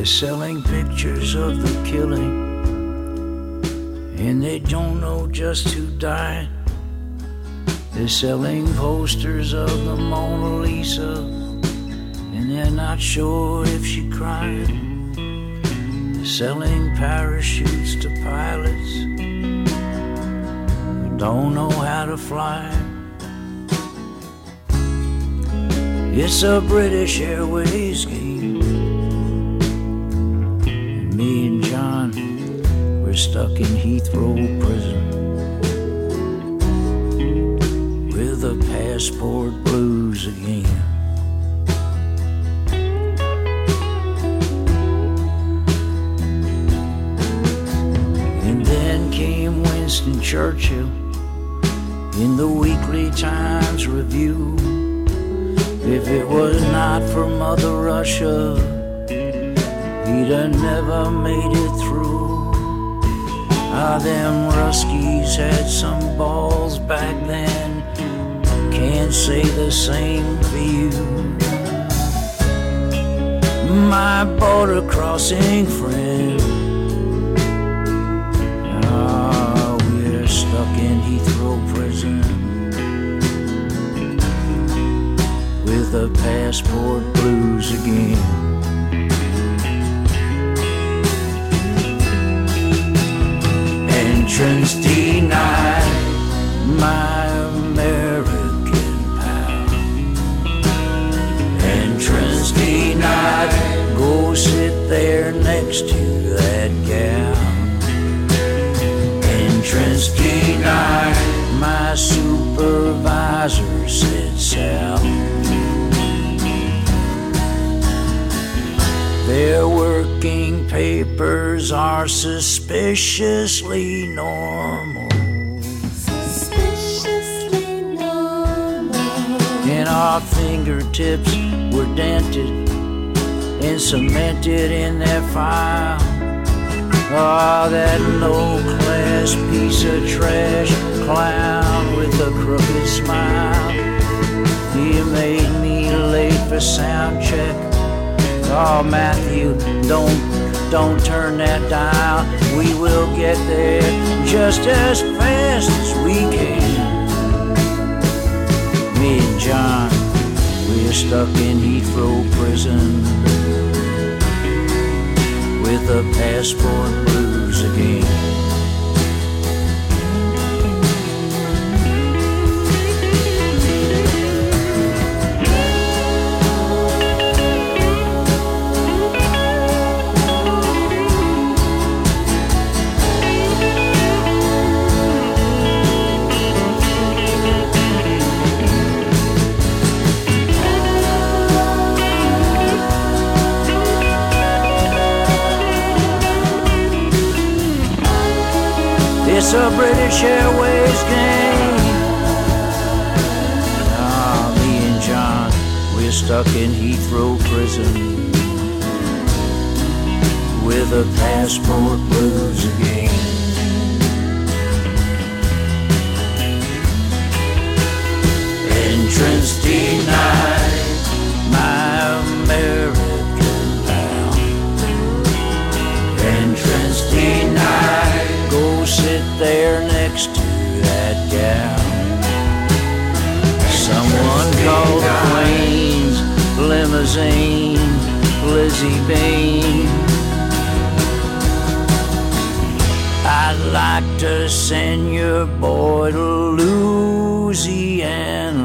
They're selling pictures of the killing, and they don't know just who died. They're selling posters of the Mona Lisa, and they're not sure if she cried. They're selling parachutes to pilots who don't know how to fly. It's a British Airways game, and me and John, we're stuck in Heathrow prison with the passport blues again. And then came Winston Churchill in the Weekly Times Review. If it was not for Mother Russia, he'd have never made it through. Ah, them Ruskies had some balls back then, can't say the same for you. My border crossing friend, ah, we're stuck in Heathrow prison with the passport blues again. Entrance denied, my American pal. Entrance denied, go sit there next to that gal. Entrance denied, my supervisor said, Sal. Their working papers are suspiciously normal. Suspiciously normal. And our fingertips were dented and cemented in their file. Ah, that low-class piece of trash clown with a crooked smile. He made me late for sound check. Oh, Matthew, don't turn that dial. We will get there just as fast as we can. Me and John, we're stuck in Heathrow prison with the passport blues again. It's a British Airways game. Ah, me and John, we're stuck in Heathrow prison with the passport blues again. Entrance denied, my American pal. Entrance denied, go sit there next to that gal. Someone called Queen's limousine, Lizzie Bean. I'd like to send your boy to Louisiana.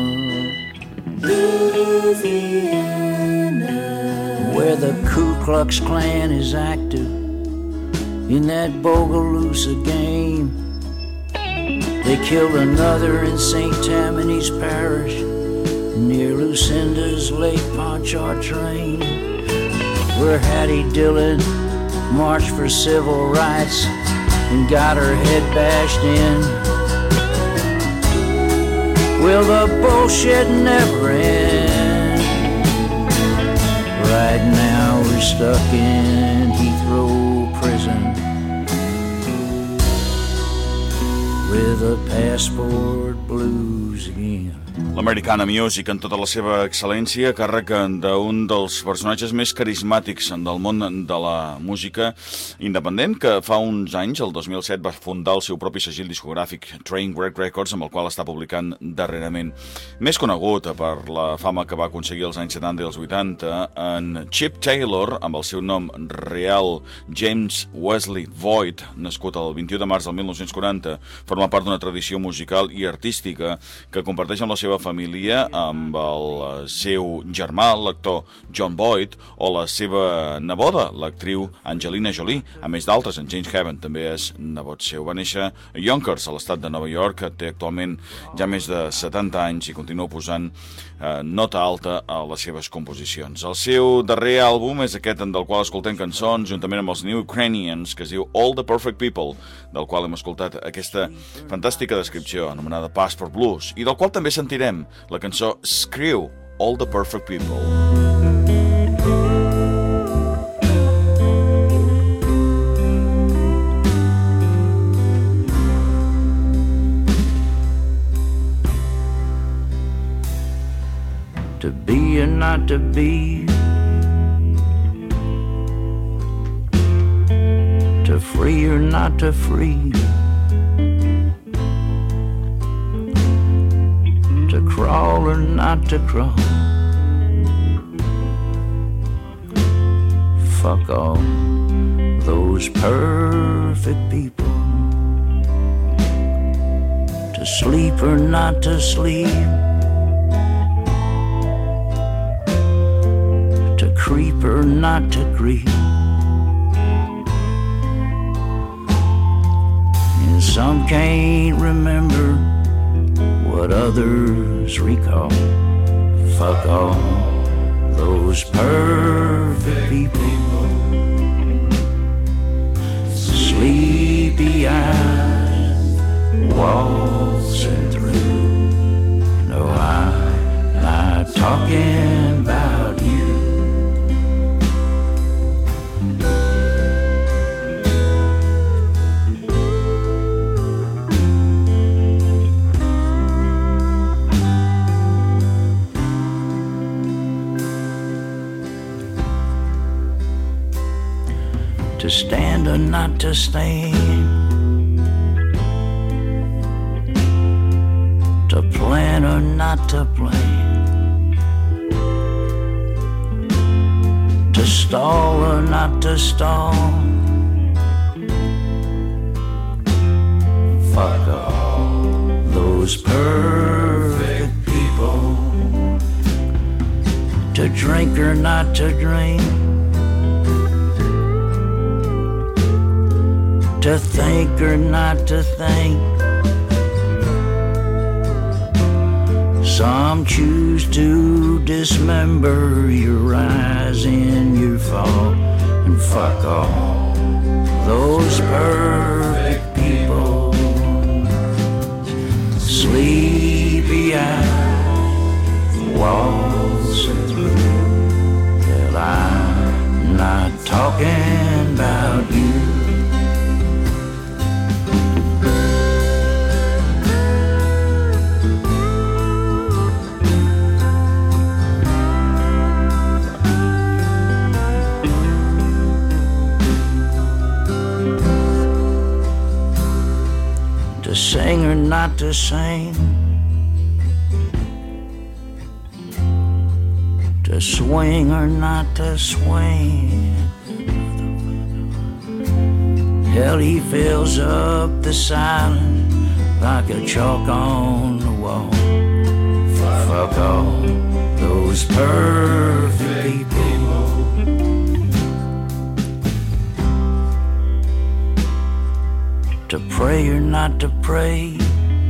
Louisiana, where the Ku Klux Klan is active in that Bogalusa game. They killed another in St. Tammany's Parish near Lucinda's Lake Pontchartrain, where Hattie Dillon marched for civil rights and got her head bashed in. Will the bullshit never end? Right now we're stuck in Heathrow prison with the passport blues again. L'Americana Music en tota la seva excel·lència, càrrec d'un dels personatges més carismàtics del món de la música independent, que fa uns anys, el 2007, va fundar el seu propi segell discogràfic, Trainwreck Records, amb el qual està publicant darrerament. Més conegut per la fama que va aconseguir als anys 70 i els 80, en Chip Taylor, amb el seu nom real James Wesley Voigt, nascut el 21 de març del 1940, forma part d'una tradició musical i artística que comparteix amb la seva família, amb el seu germà, l'actor John Voight, o la seva neboda, l'actriu Angelina Jolie, a més d'altres, en James Heaven també és nebot seu. Va néixer a Yonkers, a l'estat de Nova York, té actualment ja més de 70 anys i continua posant nota alta a les seves composicions. El seu darrer àlbum és aquest del qual escoltem cançons, juntament amb els New Ukrainians, que es diu All the Perfect People, del qual hem escoltat aquesta fantàstica descripció anomenada Passport Blues, i del qual també sentirem la cançó Screw All the Perfect People. To be or not to be, to free or not to free, to crawl or not to crawl. Fuck all those perfect people. To sleep or not to sleep, to creep or not to creep. And some can't remember what others recall. Fuck all those perfect people. Sleepy eyes waltzing through. No, I'm not talking about you. To stand or not to stand, to plan or not to plan, to stall or not to stall. Fuck all those perfect people. To drink or not to drink, to think or not to think. Some choose to dismember your rise and your fall. And fuck all those perfect people. Sleepy eyes waltzing through. Well, I'm not talking about you. To sing or not to sing, to swing or not to swing. Hell, he fills up the silence like a chalk on the wall. Fuck all those perfect people. To pray or not to pray,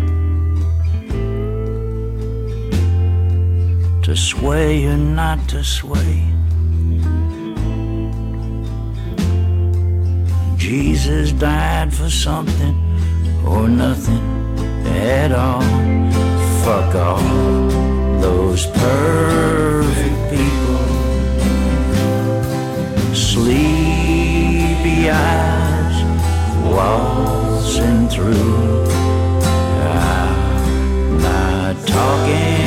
to sway or not to sway. Jesus died for something or nothing at all. Fuck all those perfect people. Sleepy eyes waltzing through. I'm not talking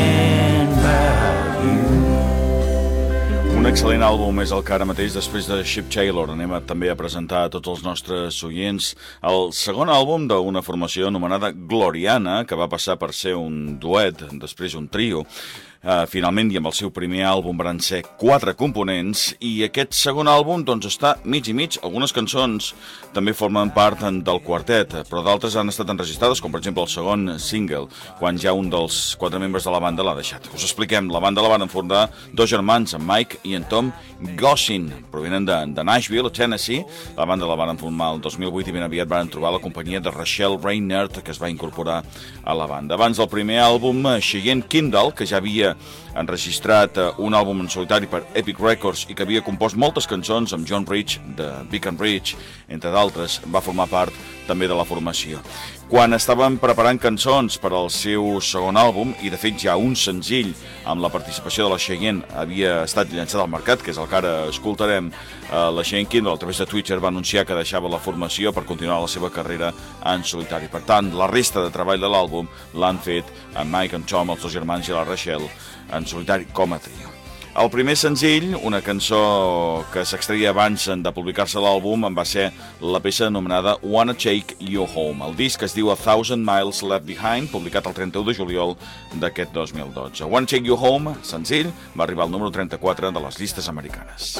excel·lent àlbum és el que ara mateix, després de Chip Taylor, anem també a presentar a tots els nostres oients el segon àlbum d'una formació anomenada Gloriana, que va passar per ser un duet, després un trio. Finalment, i amb el seu primer àlbum van ser 4 components, i aquest segon àlbum doncs està mig i mig. Algunes cançons també formen part del quartet, però d'altres han estat enregistrades, com per exemple el segon single, quan ja un dels 4 membres de la banda l'ha deixat. Us expliquem, la banda la van fundar 2 germans, en Mike i en Tom Gossin, provenen de Nashville, Tennessee. La banda la van formar el 2008 i ben aviat van trobar la companyia de Rachelle Reinert, que es va incorporar a la banda. Abans del primer àlbum, Cheyenne Kindle, que ja havia enregistrat un àlbum en solitari per Epic Records i que havia compost moltes cançons amb John Rich de Beacon Ridge, entre d'altres, va formar part també de la formació. Quan estaven preparant cançons per al seu segon àlbum, i de fet ja un senzill amb la participació de la Cheyenne havia estat llançat al mercat, que és el que ara escoltarem, la Cheyenne Kindle a través de Twitter va anunciar que deixava la formació per continuar la seva carrera en solitari. Per tant, la resta de treball de l'àlbum l'han fet en Mike, en Tom, els 2 germans i la Rachelle en solitari com a trio. El primer senzill, una cançó que s'extreia abans de publicar-se l'àlbum, en va ser la peça anomenada Wanna Take You Home. El disc es diu A Thousand Miles Left Behind, publicat el 31 de juliol d'aquest 2012. Wanna Take You Home, senzill, va arribar al número 34 de les llistes americanes.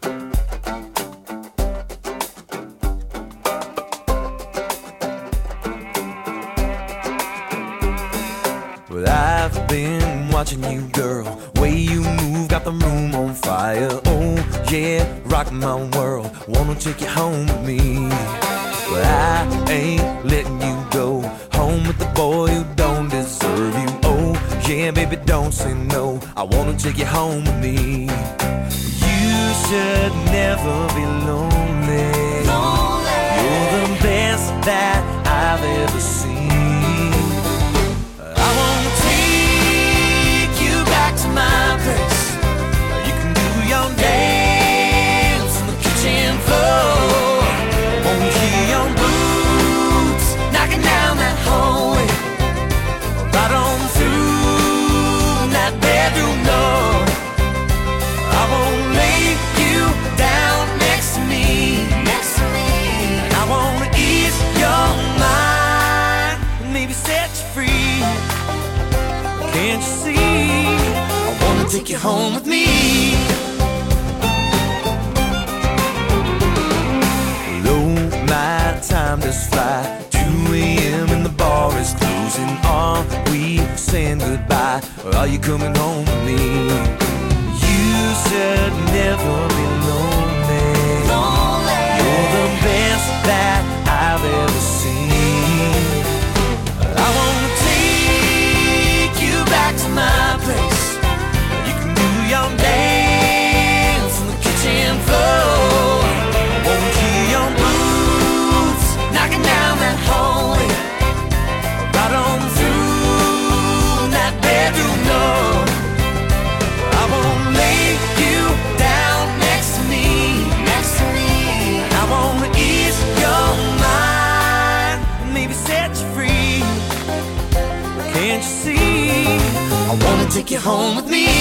Well, I've been watching you, girl. Way you move, got the room on fire. Oh, yeah, rock my world. Wanna take you home with me. Well, I ain't letting you go home with the boy who don't deserve you. Oh, yeah, baby, don't say no. I wanna take you home with me. You should never be lonely. You're the best that I've ever seen. My place, you can do your dance on the kitchen floor. Won't hear your boots knocking down that hallway, right on through that bedroom door. I won't lay you down next to me, and I wanna ease your mind and maybe set you free. Can't you see? Take you home with me. Low, my time does fly. 2 a.m. and the bar is closing. Are we saying goodbye, or are you coming home with me? You should never be lonely. You're the best that I've ever seen. I wanna take you back to my place. Your dance on the kitchen floor. Won't hear your boots knocking down that hallway, right on through that bedroom door. I won't lay you down next to me, I wanna ease your mind and maybe set you free. Can't you see? I wanna take you home with me.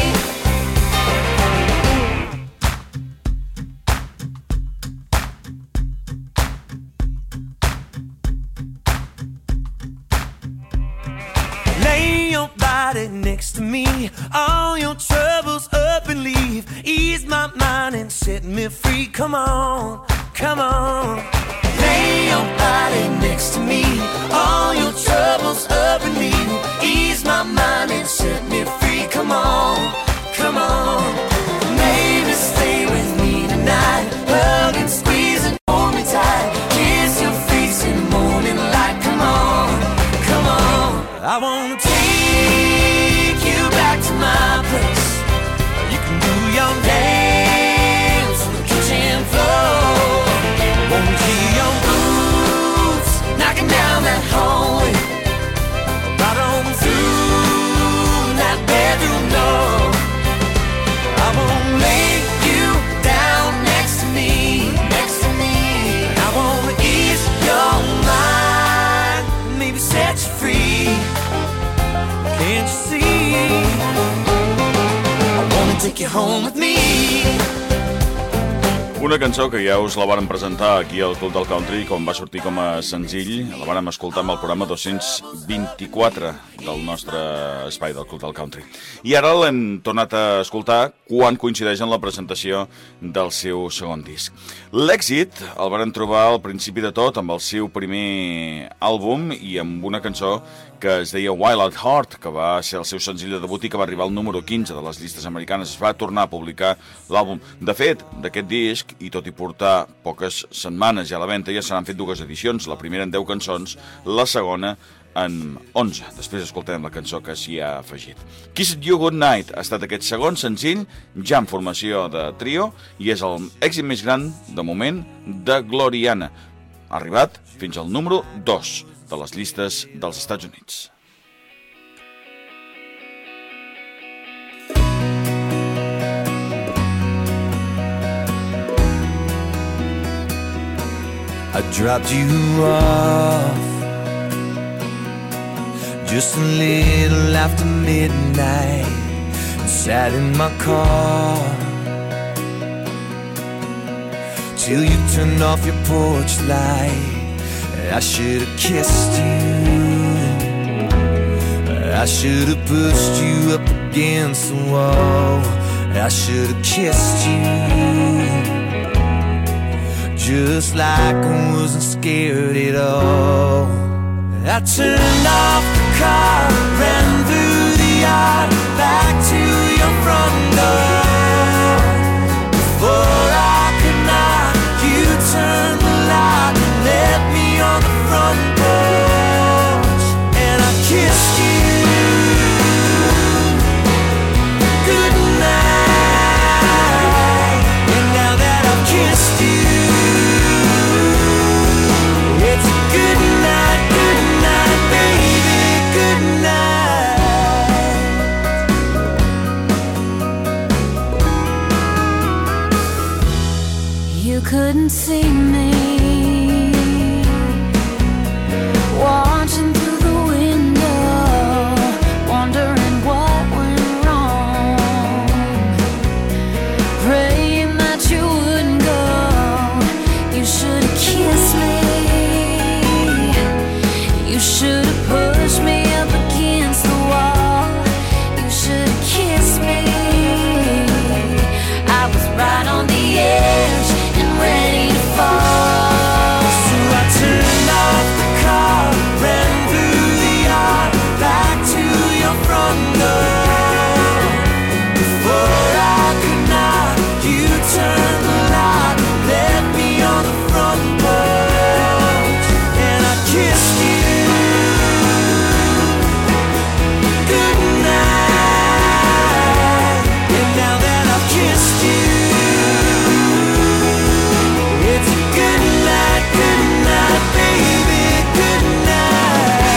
Next to me, all your troubles up and leave. Ease my mind and set me free. Come on, come on. Lay your body next to me, all your troubles up and leave. Ease my mind and set me free. Come on, come on. Maybe stay with me tonight. Hug and squeeze and hold me tight. Kiss your face in the morning light. Come on, come on. I wanna take back to my place. You can do your dance on the kitchen floor. Won't hear your boots knocking down that hallway, right on through that bedroom door. I won't lay you down next to me, I wanna ease your mind, maybe set you free. Can't you see? I wanna take you home with me. Una cançó que ja us la vàrem presentar aquí al Club del Country, com va sortir com a senzill, la vàrem escoltar amb el programa 224 del nostre espai del Club del Country. I ara l'hem tornat a escoltar quan coincideix en la presentació del seu segon disc. L'èxit el varen trobar al principi de tot amb el seu primer àlbum i amb una cançó que es deia Wild at Heart, que va ser el seu senzill de debut i que va arribar al número 15 de les llistes americanes. Es va tornar a publicar l'àlbum. De fet, d'aquest disc, i tot i portar poques setmanes ja a la venda, ja se n'han fet 2 edicions, la primera en 10 cançons, la segona en 11. Després escoltarem la cançó que s'hi ha afegit. Kiss You Goodnight ha estat aquest segon senzill, ja en formació de trio, i és el èxit més gran, de moment, de Gloriana. Ha arribat fins al número 2 de les llistes dels Estats Units. I dropped you off just a little after midnight and sat in my car till you turned off your porch light. I should have kissed you, I should have pushed you up against the wall, I should have kissed you, just like I wasn't scared at all. I turned off the car, ran through the yard, back to your front door. Before I could knock, you turned the light and left me on the front porch, and I kissed you goodnight. And now that I've kissed you, it's a good night, baby, good night. You couldn't see me watching through the window, wondering what went wrong, praying that you wouldn't go. You should have kissed me, you should have pushed me up against the wall, you should have kissed me. I was right on the edge and ready to fall. So I turned off the car, ran through the yard, back to your front door. Before I could knock, you turned the light, left me on the front porch, and I kissed you goodnight. And now that I've kissed you, it's a good night, baby, good night.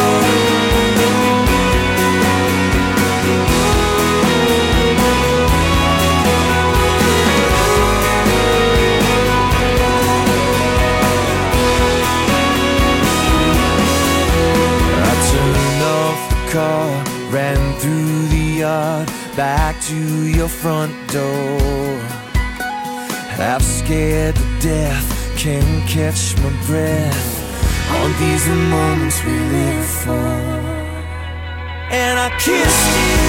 I turned off the car, ran through the yard, back to your front door. Half scared to death, can't catch my breath. Aren't these the moments we live for? And I kissed you